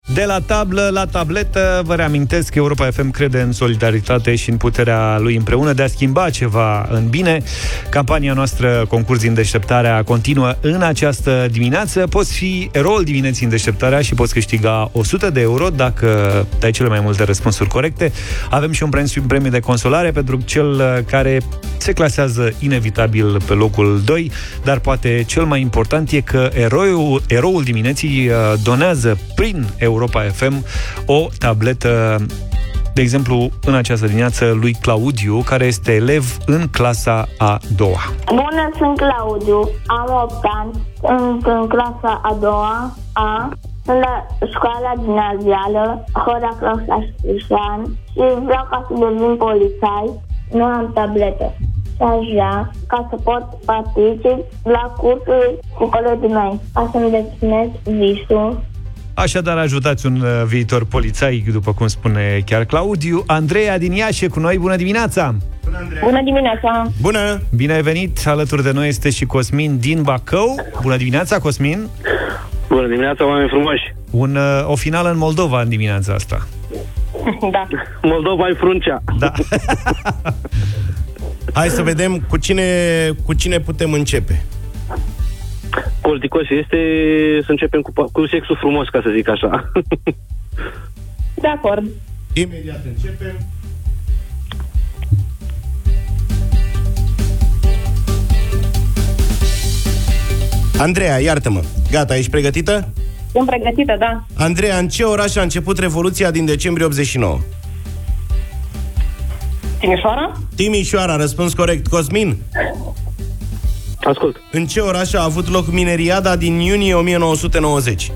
De la tablă la tabletă, vă reamintesc că Europa FM crede în solidaritate și în puterea lui împreună de a schimba ceva în bine. Campania noastră Concurs din Deșteptarea continuă în această dimineață. Poți fi eroul dimineții în Deșteptarea și poți câștiga 100 de euro dacă dai cele mai multe răspunsuri corecte. Avem și un premiu de consolare pentru cel care se clasează inevitabil pe locul 2, dar poate cel mai important e că eroul dimineții donează prin Europa FM o tabletă, de exemplu, în această dimineață lui Claudiu, care este elev în clasa a doua. Bună, sunt Claudiu, am 8 ani, sunt în clasa a doua A, sunt la școala gimnazială, Horea Cloșașan și vreau ca să devin polițai, nu am tabletă. Și aș vrea ca să pot particip la cursul cu colegii mei, ca să-mi îndeplinesc visul. Așadar, ajutați un viitor polițai, după cum spune chiar Claudiu. Andreea din Iași e cu noi. Bună dimineața! Bună, Andreea! Bună dimineața! Bună! Bine ai venit! Alături de noi este și Cosmin din Bacău. Bună dimineața, Cosmin! Bună dimineața, oameni frumoși! O finală în Moldova în dimineața asta. Da. Moldova-i Fruncea. Da. Hai să vedem cu cine putem începe. Politicos este să începem cu sexul frumos, ca să zic așa. De acord. Imediat începem. Andreea, iartă-mă. Gata, ești pregătită? Sunt pregătită, da. Andreea, în ce oraș a început Revoluția din decembrie 89? Timișoara? Timișoara, răspuns corect. Cosmin? Ascult. În ce oraș a avut loc mineriada din iunie 1990?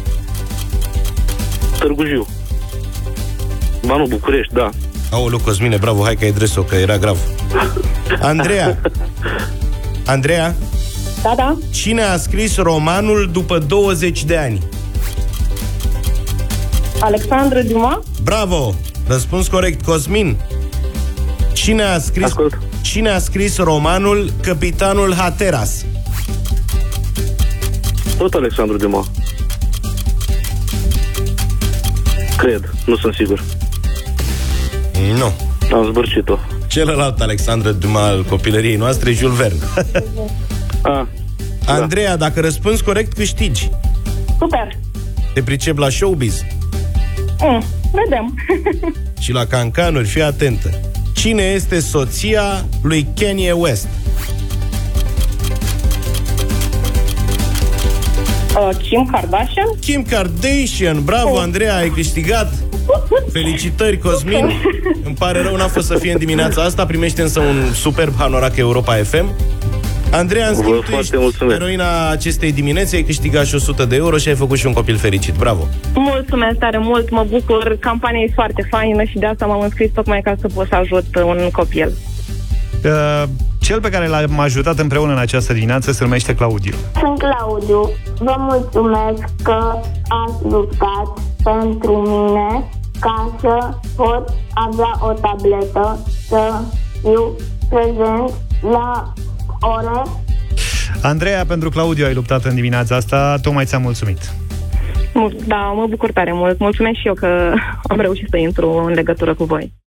Târgu Jiu. Ba nu, București, da. Aoleu, Cosmine, bravo, hai că ai dres-o, că era grav. Andreea? Da, da. Cine a scris romanul După 20 de ani? Alexandru Dumas? Bravo! Răspuns corect. Cosmin? Cine a scris romanul Capitanul Hatteras? Tot Alexandru Dumas. Cred, nu sunt sigur. Nu. Am zbârcit-o. Celălalt Alexandru Dumas al copilăriei noastre, Jules Verne. Andreea, dacă răspunzi corect, câștigi. Super. Te pricep la showbiz? Vedem. Și la cancanuri, fii atentă. Cine este soția lui Kanye West? Kim Kardashian? Kim Kardashian, bravo, Andreea, ai câștigat. Felicitări, Cosmin. Îmi pare rău, n-a fost să fie în dimineața asta. Primește însă un superb hanorac Europa FM. Andreea, în schimb, tu ești eroina acestei dimineți. Ai câștigat și 100 de euro și ai făcut și un copil fericit. Bravo! Mulțumesc tare mult, mă bucur. Campania e foarte faină și de asta m-am înscris tocmai ca să pot să ajut un copil. Cel pe care l-am ajutat împreună în această dimineață se numește Claudiu. Sunt Claudiu. Vă mulțumesc că ați luptat pentru mine ca să pot avea o tabletă, să fiu prezent la ore. Andreea, pentru Claudiu ai luptat în dimineața asta, tocmai ți-am mulțumit. Da, mă bucur tare mult. Mulțumesc și eu că am reușit să intru în legătură cu voi.